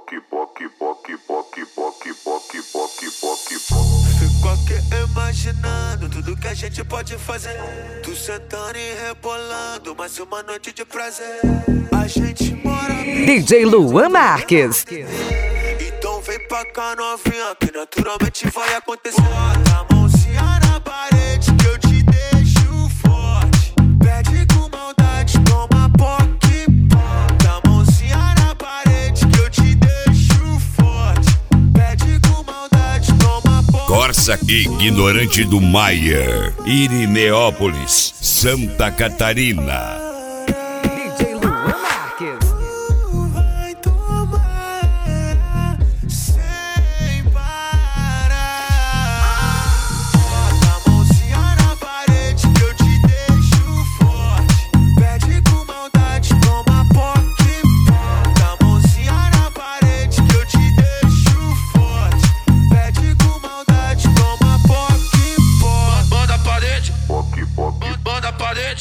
Fico aqui imaginando tudo que a gente pode fazer. Tu sentando e rebolando, mais uma noite de prazer. A gente mora DJ Luan Marques. Então vem pra cá novinha, que naturalmente vai acontecer. Bota a mãozinha na parede que eu te deixo forte. Pede com maldade, toma poque. Bota a mãozinha na parede que eu te deixo forte. Pede com maldade, toma poque. Corsa Ignorante do Maia, Irineópolis, Santa Catarina. DJ Luan Marques. Vai tomar sem parar. Bota a mãozinha na parede que eu te deixo forte. Pede com maldade, toma poque. Bota a mãozinha na parede que eu te deixo forte. Pede com maldade, toma poque. Banda a parede, banda a parede.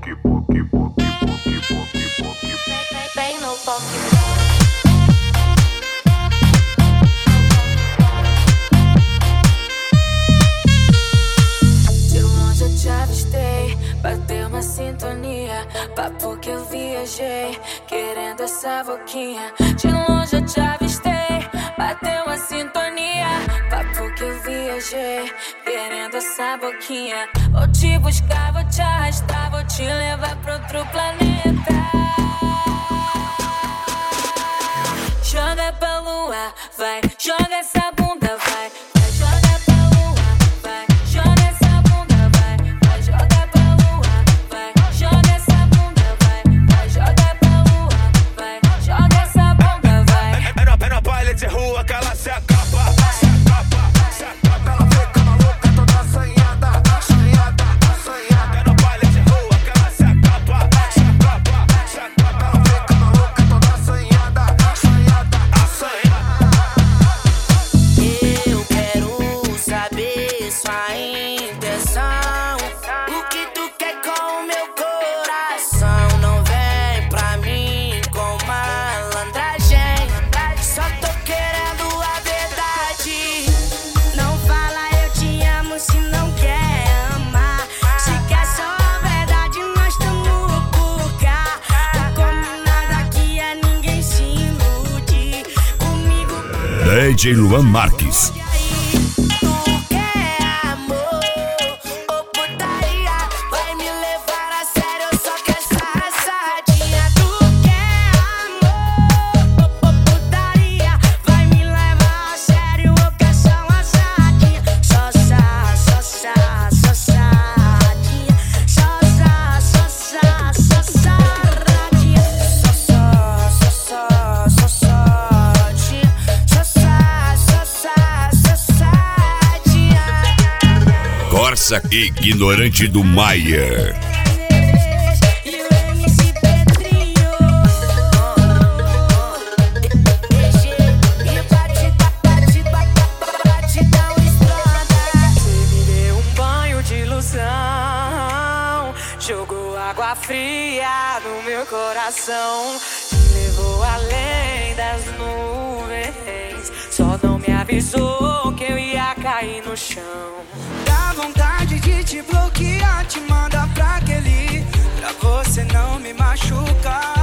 Bem no poque. De longe eu te avistei, bateu uma sintonia. Papo que eu viajei, querendo essa boquinha. De longe eu te avistei, bateu uma sintonia. Papo que eu viajei, querendo essa boquinha. Vou te buscar, vou te arrastar, vou te levar pra outro planeta. Joga pra lua, vai, joga essa bunda, vai. Vai, joga pra lua, vai, joga essa bunda, vai. Vai, joga pra lua, vai, joga essa bunda, vai. Vai, joga pra lua, vai, joga essa bunda, vai. É no baile de rua que ela se acaba. Se acaba, se acaba. Ela fica maluca, toda assanhada, assanhada, assanhada. É no baile de rua que ela se acaba. Se acaba, se acaba. Ela fica maluca, toda assanhada, assanhada, assanhada. Eu quero saber sua intenção. O que tu quer com o meu coração? Não vem pra mim com malandragem. Só tô querendo a verdade. Não fala eu te amo se não quer amar. Se quer só a verdade, nós tamo por cá. Tá combinado aqui é ninguém se iludir comigo. DJ Luan Marques. Tu quer amor ou putaria? Vai me levar a sério, eu só quero essa sardinha. Tu quer amor ou putaria? Vai me levar a sério, eu quero só uma sardinha. Só sardinha. Só sardinha. Só Corsa Ignorante do Maia. E o MC Pedrinho e batidão estrada. Você me deu um banho de ilusão, jogou água fria no meu coração, me levou além das nuvens, só não me avisou que eu ia cair no chão. Dá vontade de te bloquear, te mandar pra aquele, pra você não me machucar.